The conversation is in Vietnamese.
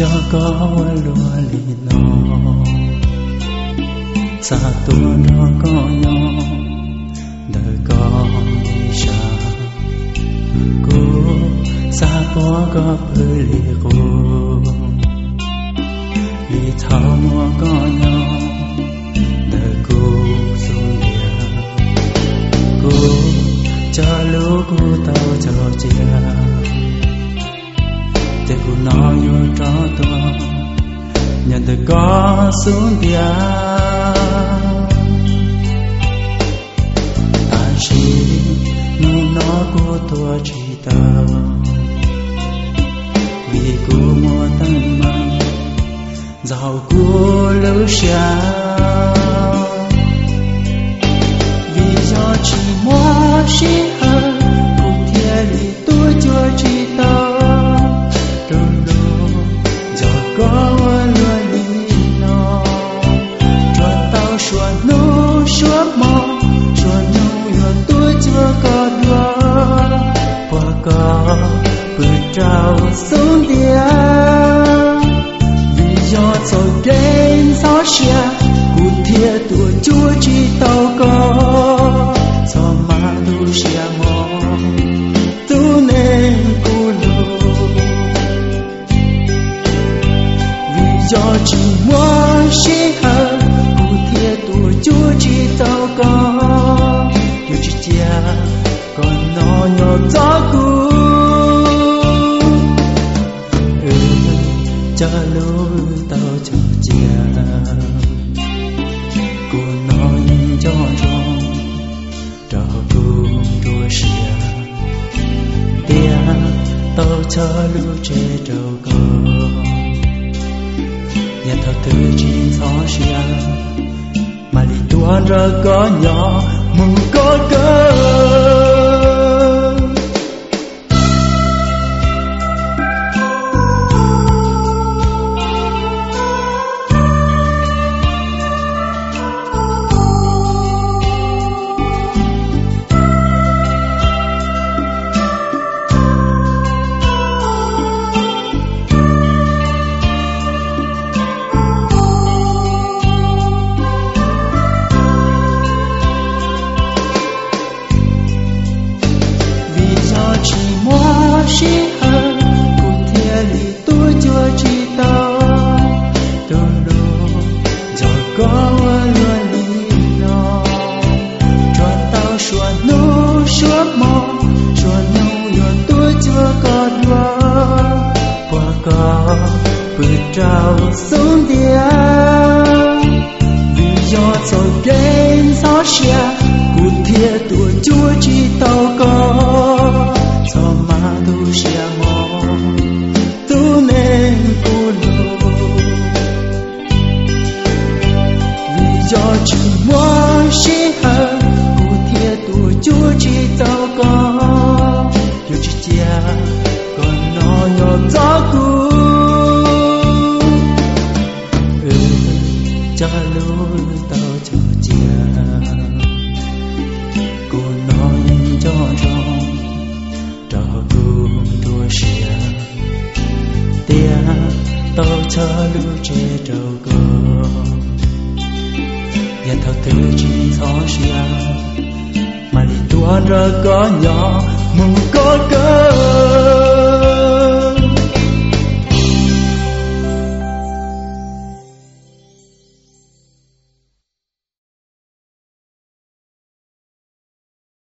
cho có lúa lì nó xa tua nó có nhau đời con đi xa cô xa bỏ có bơi lì cô vì thao mua có nhau đời cô xuống địa cô cho lúa cô tao cho chia để cô nói vô cho tôi nhận từ có xuống địa ta chỉ nu nó của tôi chỉ tao vì cô mua tăng mang giàu của lỡ xa vì do chỉ mua chỉ hơn cô thiệt thì tôi chưa chỉ tao có luôn đi nó cho tao xóa nô xóa mong xóa nô giờ tôi chưa có đua qua có bự trào xuống địa vì do rồi đến gió xe cụ thiệt tuổi chúa chỉ tao có cho mà tu xe mong tu nên cụ do chỉ muốn chỉ hơn cụ thiệt tuổi chúa chỉ tao có yêu chỉ chia còn nó nhỏ gió cũ cho lối tao cho chia cô nói cho trong trò cùng đua xia tia tao cho lối chế trâu con nhà thao tư chỉ xó xia mà lì tuan ra có nhỏ mù có cơ chỉ hơn cụ thiệt thì tôi chưa chỉ tao đâu đâu giờ có luôn đi nó cho tao xóa nô xóa mong xóa nô giờ tôi chưa có đua qua có bự trào xuống địa vì do rồi đến gió xe cụ thiệt tuổi chúa chỉ tao có cho mà tu xe mong tu nên cô lô vì do chỉ muốn chỉ hơn cụ thiệt tuổi chúa chỉ tao có yêu chỉ chia còn nó nhỏ gió cũ cho lối tao cho chia cô nói cho trong trò cùng đua xia tia tao cho lưu chế trâu con nhà thao tư chỉ xó xia mà lì tuan ra có nhỏ mù có cơ